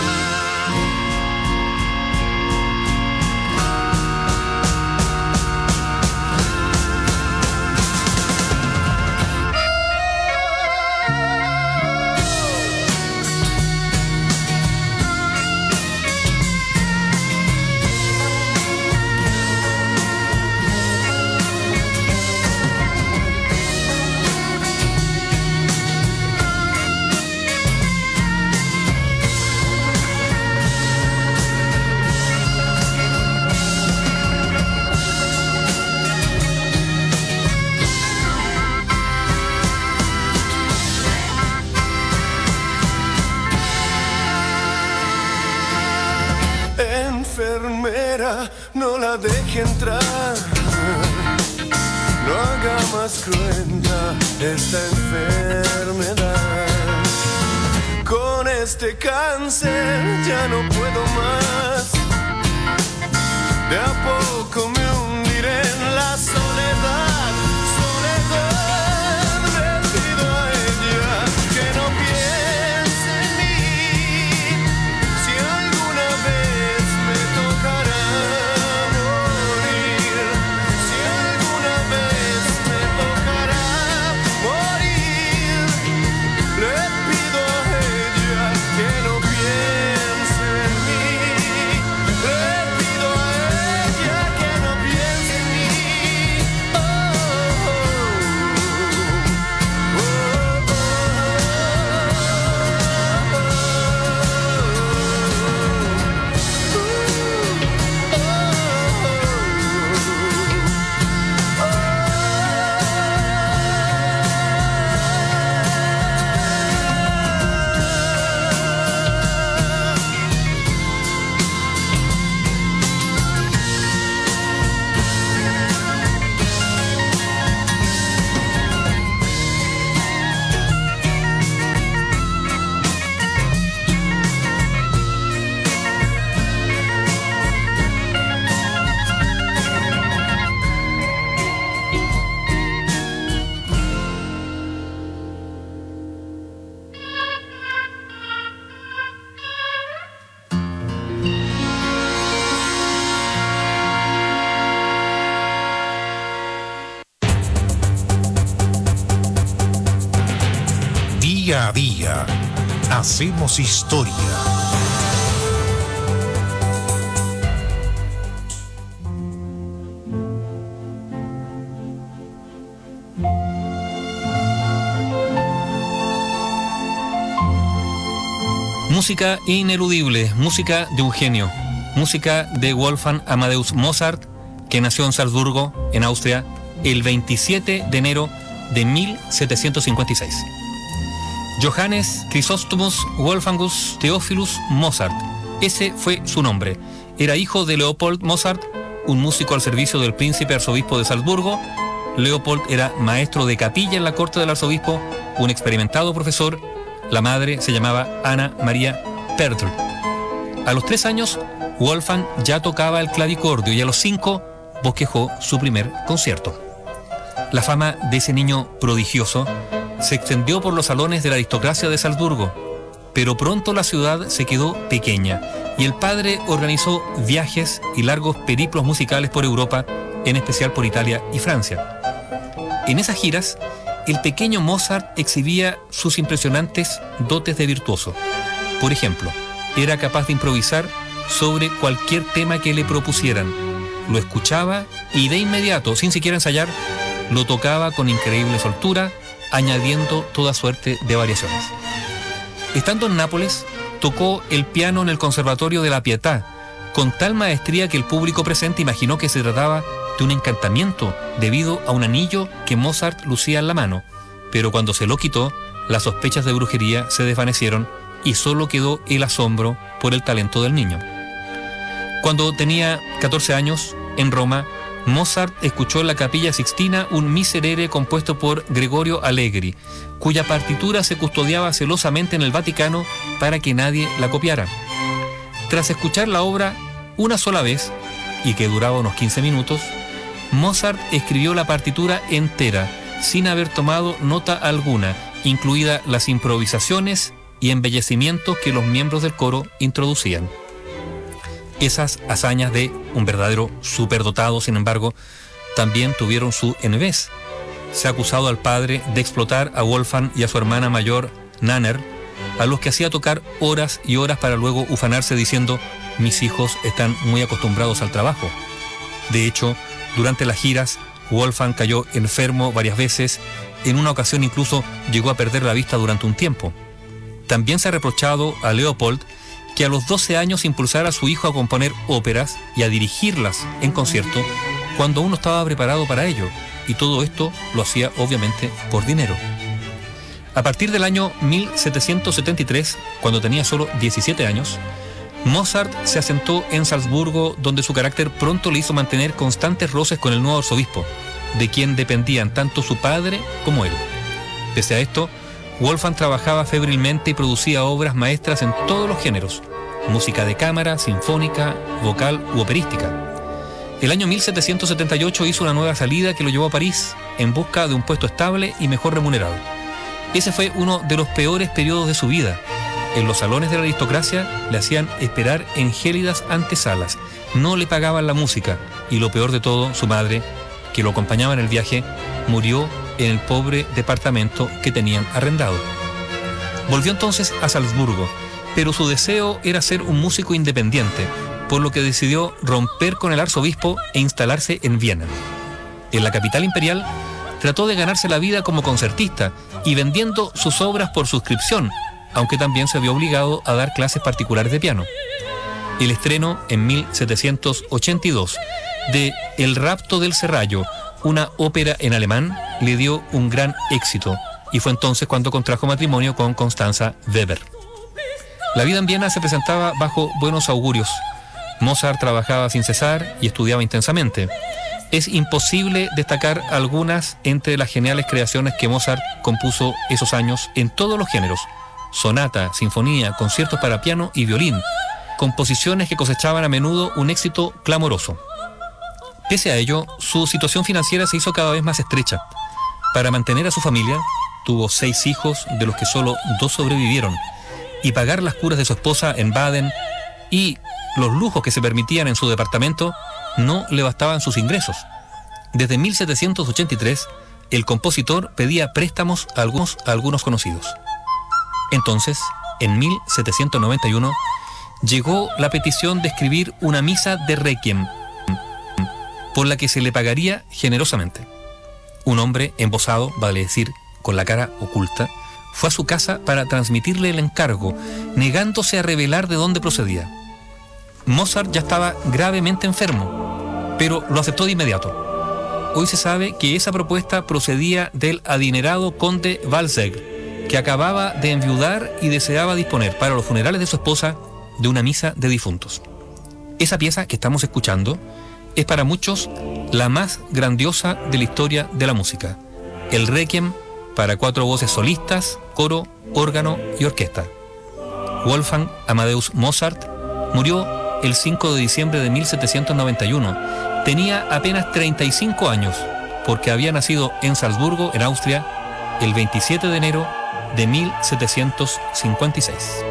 Enfermera, no la deje entrar, no haga más cruenta esta enfermedad. Con este cáncer ya no puedo más, de a poco me hundiré en la soledad, soledad. Le Día a día hacemos historia. Música ineludible, música de un genio, música de Wolfgang Amadeus Mozart, que nació en Salzburgo, en Austria, el veintisiete de enero de mil setecientos cincuenta y seis. Johannes Chrysostomos Wolfgangus Theophilus Mozart, ese fue su nombre. Era hijo de Leopold Mozart, un músico al servicio del príncipe arzobispo de Salzburgo. Leopold era maestro de capilla en la corte del arzobispo, un experimentado profesor. La madre se llamaba Ana María Pertl. A los tres años, Wolfgang ya tocaba el clavicordio y a los cinco bosquejó su primer concierto. La fama de ese niño prodigioso se extendió por los salones de la aristocracia de Salzburgo, pero pronto la ciudad se quedó pequeña y el padre organizó viajes y largos periplos musicales por Europa, en especial por Italia y Francia. En esas giras, el pequeño Mozart exhibía sus impresionantes dotes de virtuoso. Por ejemplo, era capaz de improvisar sobre cualquier tema que le propusieran. Lo escuchaba y de inmediato, sin siquiera ensayar, lo tocaba con increíble soltura, añadiendo toda suerte de variaciones. Estando en Nápoles, tocó el piano en el Conservatorio de la Pietà, con tal maestría que el público presente imaginó que se trataba de un encantamiento debido a un anillo que Mozart lucía en la mano, pero cuando se lo quitó, las sospechas de brujería se desvanecieron y solo quedó el asombro por el talento del niño. Cuando tenía catorce años, en Roma, Mozart escuchó en la Capilla Sixtina un miserere compuesto por Gregorio Allegri, cuya partitura se custodiaba celosamente en el Vaticano para que nadie la copiara. Tras escuchar la obra una sola vez, y que duraba unos quince minutos, Mozart escribió la partitura entera, sin haber tomado nota alguna, incluidas las improvisaciones y embellecimientos que los miembros del coro introducían. Esas hazañas de un verdadero superdotado, sin embargo, también tuvieron su envés. Se ha acusado al padre de explotar a Wolfgang y a su hermana mayor, Nanner, a los que hacía tocar horas y horas para luego ufanarse diciendo: mis hijos están muy acostumbrados al trabajo. De hecho, durante las giras, Wolfgang cayó enfermo varias veces. En una ocasión incluso llegó a perder la vista durante un tiempo. También se ha reprochado a Leopold que a los doce años impulsara a su hijo a componer óperas y a dirigirlas en concierto cuando aún no estaba preparado para ello, y todo esto lo hacía obviamente por dinero. A partir del año mil setecientos setenta y tres, cuando tenía solo diecisiete años, Mozart se asentó en Salzburgo, donde su carácter pronto le hizo mantener constantes roces con el nuevo arzobispo, de quien dependían tanto su padre como él. Pese a esto, Wolfgang trabajaba febrilmente y producía obras maestras en todos los géneros: música de cámara, sinfónica, vocal u operística. El año mil setecientos setenta y ocho hizo una nueva salida que lo llevó a París en busca de un puesto estable y mejor remunerado. Ese fue uno de los peores periodos de su vida. En los salones de la aristocracia le hacían esperar en gélidas antesalas, no le pagaban la música y, lo peor de todo, su madre, que lo acompañaba en el viaje, murió en el pobre departamento que tenían arrendado. Volvió entonces a Salzburgo, pero su deseo era ser un músico independiente, por lo que decidió romper con el arzobispo e instalarse en Viena. En la capital imperial, trató de ganarse la vida como concertista y vendiendo sus obras por suscripción, aunque también se vio obligado a dar clases particulares de piano. El estreno en mil setecientos ochenta y dos de El rapto del Serrallo, una ópera en alemán, le dio un gran éxito, y fue entonces cuando contrajo matrimonio con Constanza Weber. La vida en Viena se presentaba bajo buenos augurios. Mozart trabajaba sin cesar y estudiaba intensamente. Es imposible destacar algunas entre las geniales creaciones que Mozart compuso esos años en todos los géneros: sonata, sinfonía, conciertos para piano y violín, composiciones que cosechaban a menudo un éxito clamoroso. Pese a ello, su situación financiera se hizo cada vez más estrecha. Para mantener a su familia, tuvo seis hijos, de los que solo dos sobrevivieron, y pagar las curas de su esposa en Baden y los lujos que se permitían en su departamento, no le bastaban sus ingresos. Desde mil setecientos ochenta y tres, el compositor pedía préstamos a algunos, a algunos conocidos. Entonces, en mil setecientos noventa y uno, llegó la petición de escribir una misa de requiem, por la que se le pagaría generosamente. Un hombre embosado, vale decir, con la cara oculta, fue a su casa para transmitirle el encargo, negándose a revelar de dónde procedía. Mozart ya estaba gravemente enfermo, pero lo aceptó de inmediato. Hoy se sabe que esa propuesta procedía del adinerado conde Walsegg, que acababa de enviudar y deseaba disponer para los funerales de su esposa de una misa de difuntos. Esa pieza que estamos escuchando es para muchos la más grandiosa de la historia de la música, el Requiem para cuatro voces solistas, coro, órgano y orquesta. Wolfgang Amadeus Mozart murió el cinco de diciembre de mil setecientos noventa y uno. Tenía apenas treinta y cinco años, porque había nacido en Salzburgo, en Austria, el veintisiete de enero de mil setecientos cincuenta y seis.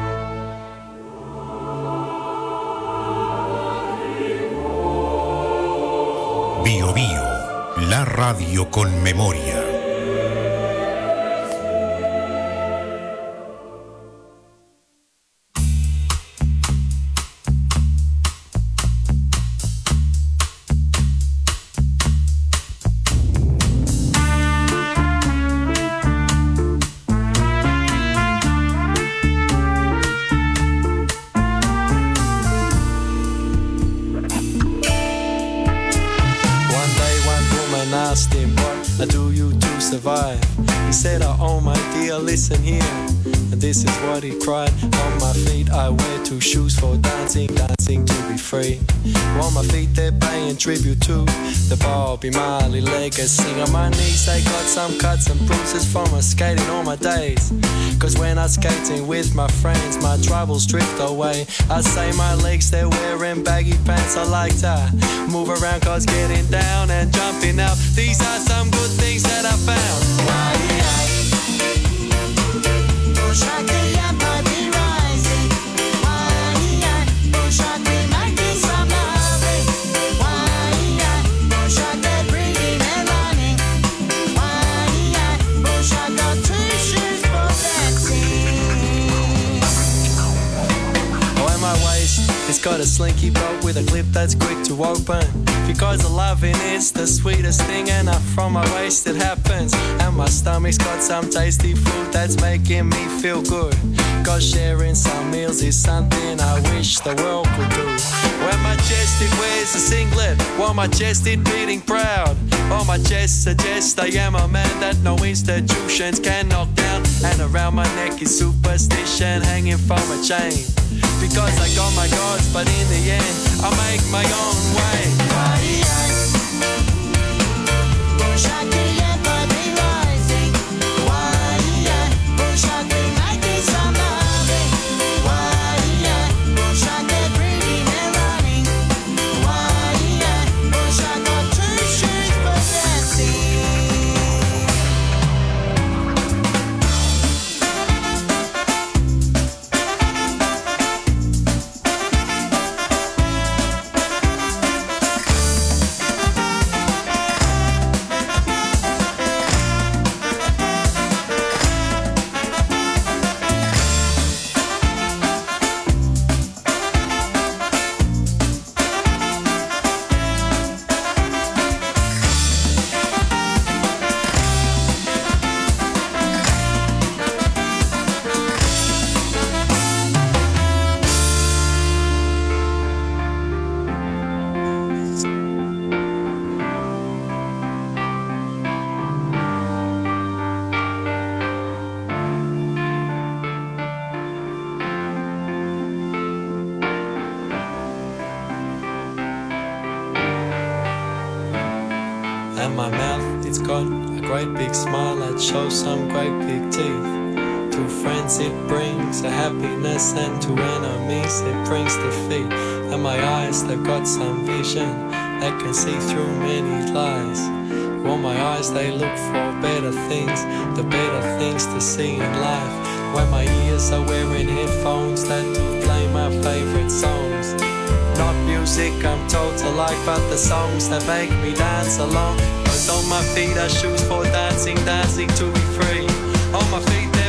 Bio Bio, la radio con memoria. He said, oh, oh my dear, listen here. And this is what he cried. On my feet I wear two shoes for dancing, dancing to be free. On my feet they're paying tribute to the Bobby Marley legacy. On my knees they got some cuts and bruises from my skating all my days. Cause when I'm skating with my friends, my troubles drift away. I say my legs, they're wearing baggy pants. I like to move around cause getting down and jumping out, these are some good things that I found. It's got a slinky belt with a clip that's quick to open. Because the loving is the sweetest thing, and up from my waist it happens. And my stomach's got some tasty food that's making me feel good. Cause sharing some meals is something I wish the world could do. When my chest it wears a singlet, while my chest it beating proud. On my chest suggests I am a man that no institutions can knock down. And around my neck is superstition hanging from a chain. Because I got my gods, but in the end I make my own way. And my mouth, it's got a great big smile that shows some great big teeth. To friends it brings a happiness, and to enemies it brings defeat. And my eyes, they've got some vision that can see through many lies. Well, my eyes, they look for better things, the better things to see in life. When my ears are wearing headphones that do play my favorite songs. Not music I'm told to like, but the songs that make me dance along. Cause on my feet are shoes for dancing, dancing to be free. On my feet they're paying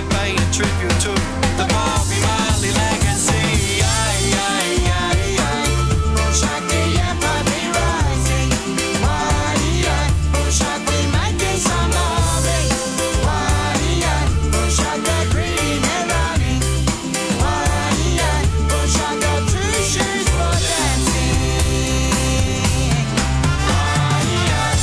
a tribute to the Bobby Marley legacy. Ay, ay, ay, ay. Shakti and Bobby rising. Ay, ay. Shakti making some loving. Ay, ay. Shakti green and running. Ay, ay. Shakti true shoes for dancing. Ay, ay.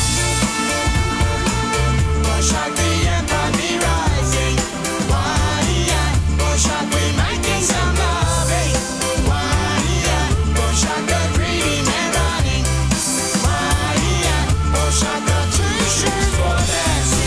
Shakti and Bobby rising. Ay, ay. Shakti making some loving. Ay, ay. Shakti green and running. Ay, ay. Shakti true shoes for dancing.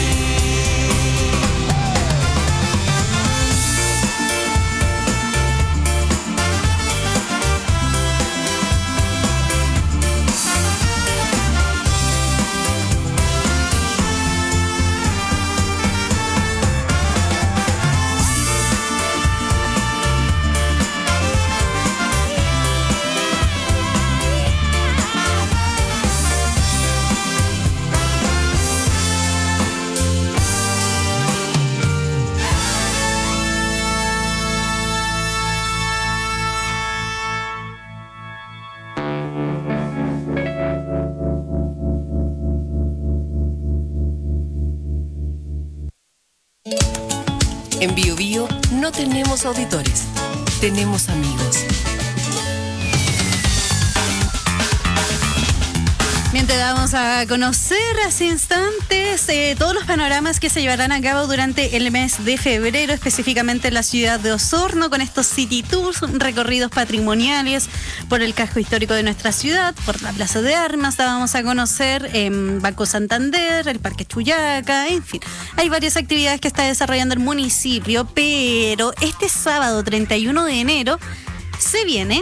En Bio Bio no tenemos auditores, tenemos amigos. Mientras vamos a conocer hace instantes eh, todos los panoramas que se llevarán a cabo durante el mes de febrero, específicamente en la ciudad de Osorno, con estos city tours, recorridos patrimoniales por el casco histórico de nuestra ciudad, por la Plaza de Armas. La vamos a conocer en Banco Santander, el Parque Chuyaca, en fin. Hay varias actividades que está desarrollando el municipio, pero este sábado treinta y uno de enero se viene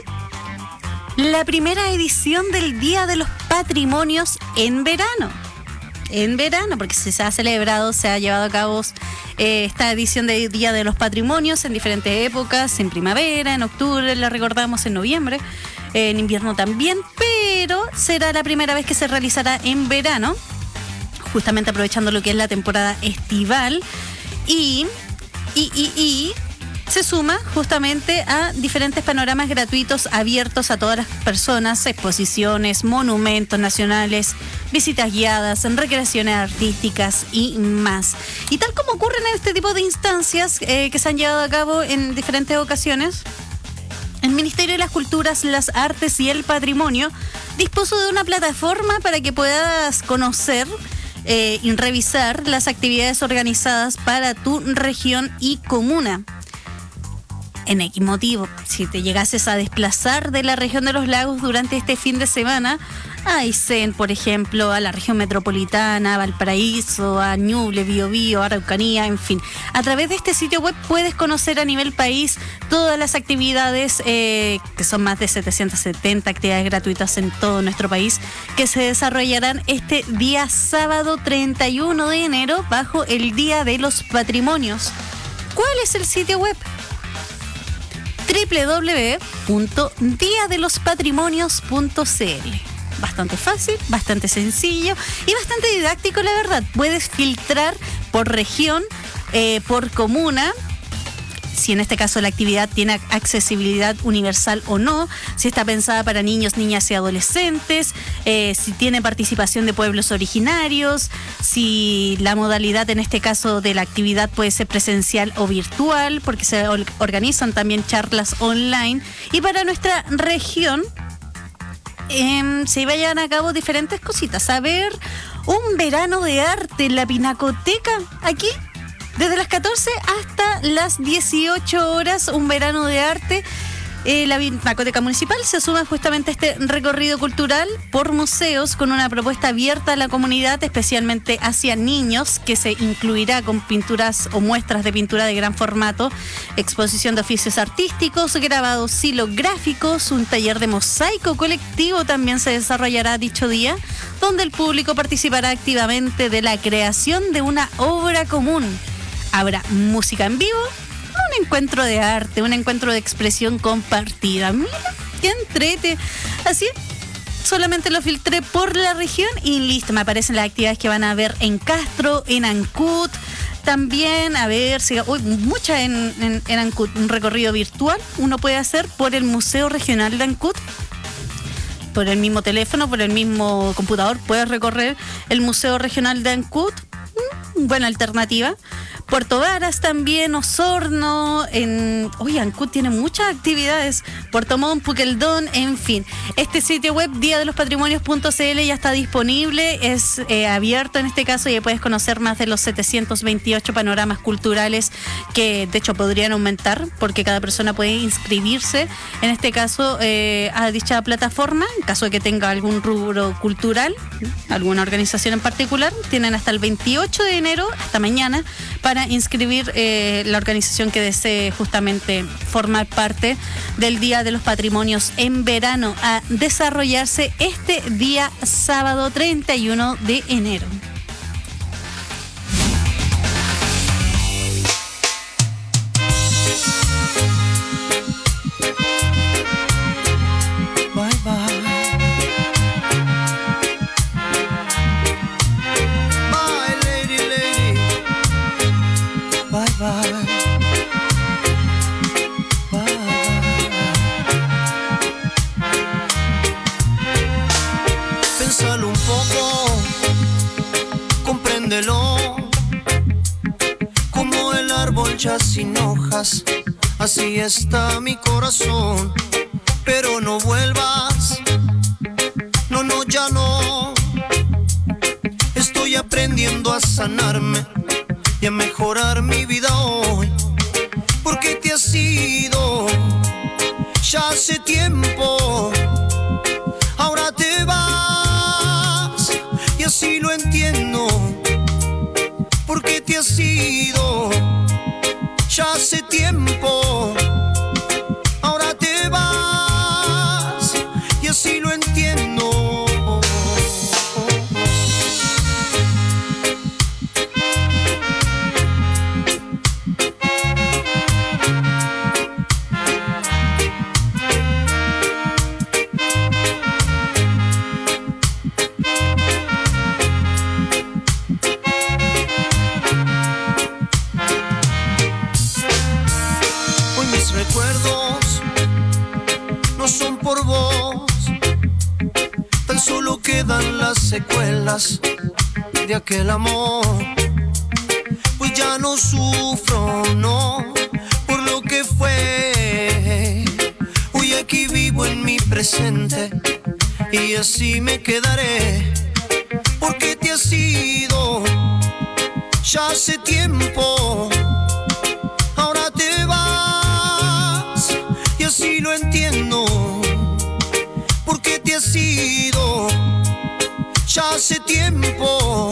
la primera edición del Día de los Patrimonios en verano. En verano, porque se ha celebrado, se ha llevado a cabo eh, esta edición de Día de los Patrimonios en diferentes épocas, en primavera, en octubre, la recordamos en noviembre, eh, en invierno también, pero será la primera vez que se realizará en verano, justamente aprovechando lo que es la temporada estival y... y, y, y se suma justamente a diferentes panoramas gratuitos abiertos a todas las personas, exposiciones, monumentos nacionales, visitas guiadas, recreaciones artísticas y más. Y tal como ocurre en este tipo de instancias eh, que se han llevado a cabo en diferentes ocasiones, el Ministerio de las Culturas, las Artes y el Patrimonio dispuso de una plataforma para que puedas conocer eh, y revisar las actividades organizadas para tu región y comuna. En X motivo, si te llegases a desplazar de la región de los lagos durante este fin de semana, a Aysén, por ejemplo, a la región metropolitana, a Valparaíso, a Ñuble, Biobío, Araucanía, en fin. A través de este sitio web puedes conocer a nivel país todas las actividades, eh, que son más de setecientas setenta actividades gratuitas en todo nuestro país, que se desarrollarán este día sábado treinta y uno de enero bajo el Día de los Patrimonios. ¿Cuál es el sitio web? doble u doble u doble u punto dia de los patrimonios punto c l. Bastante fácil, bastante sencillo y bastante didáctico, la verdad. Puedes filtrar por región, eh, por comuna, si en este caso la actividad tiene accesibilidad universal o no, si está pensada para niños, niñas y adolescentes, eh, si tiene participación de pueblos originarios, si la modalidad en este caso de la actividad puede ser presencial o virtual, porque se organizan también charlas online. Y para nuestra región eh, se vayan a cabo diferentes cositas. A ver, un verano de arte en la Pinacoteca, aquí desde las catorce hasta las dieciocho horas, un verano de arte. Eh, la Pinacoteca Municipal se suma justamente a este recorrido cultural por museos con una propuesta abierta a la comunidad, especialmente hacia niños, que se incluirá con pinturas o muestras de pintura de gran formato, exposición de oficios artísticos, grabados silográficos, un taller de mosaico colectivo también se desarrollará dicho día, donde el público participará activamente de la creación de una obra común. Habrá música en vivo, un encuentro de arte, un encuentro de expresión compartida. Mira, qué entrete. Así, solamente lo filtré por la región y listo. Me aparecen las actividades que van a ver en Castro, en Ancud, también, a ver, si, uy, muchas en, en, en Ancud, un recorrido virtual uno puede hacer por el Museo Regional de Ancud. Por el mismo teléfono, por el mismo computador, puedes recorrer el Museo Regional de Ancud. Mm, buena alternativa. Puerto Varas también, Osorno, en... Oye, Ancud tiene muchas actividades. Puerto Montt, Puqueldón, en fin. Este sitio web, día de los patrimonios punto c l, ya está disponible, es eh, abierto en este caso y puedes conocer más de los setecientos veintiocho panoramas culturales que de hecho podrían aumentar porque cada persona puede inscribirse, en este caso, eh, a dicha plataforma, en caso de que tenga algún rubro cultural, alguna organización en particular. Tienen hasta el veintiocho de enero, hasta mañana, para Para inscribir eh, la organización que desee justamente formar parte del Día de los Patrimonios en verano, a desarrollarse este día sábado treinta y uno de enero. Bye bye. Bye, lady, lady. Bye bye. Bye. Pénsalo un poco, compréndelo. Como el árbol ya sin hojas, así está mi corazón. Pero no vuelvas, no, no, ya no. Estoy aprendiendo a sanarme y a mejorar mi vida hoy, porque te has ido ya hace tiempo. Ahora te vas y así lo entiendo, porque te has ido ya hace tiempo. Ahora te vas y así lo entiendo. Recuerdos no son por vos, tan solo quedan las secuelas de aquel amor. Pues ya no sufro, no, por lo que fue. Hoy aquí vivo en mi presente y así me quedaré, porque te has ido ya hace tiempo. Ahora te vas y así lo entiendo, porque te has ido ya hace tiempo.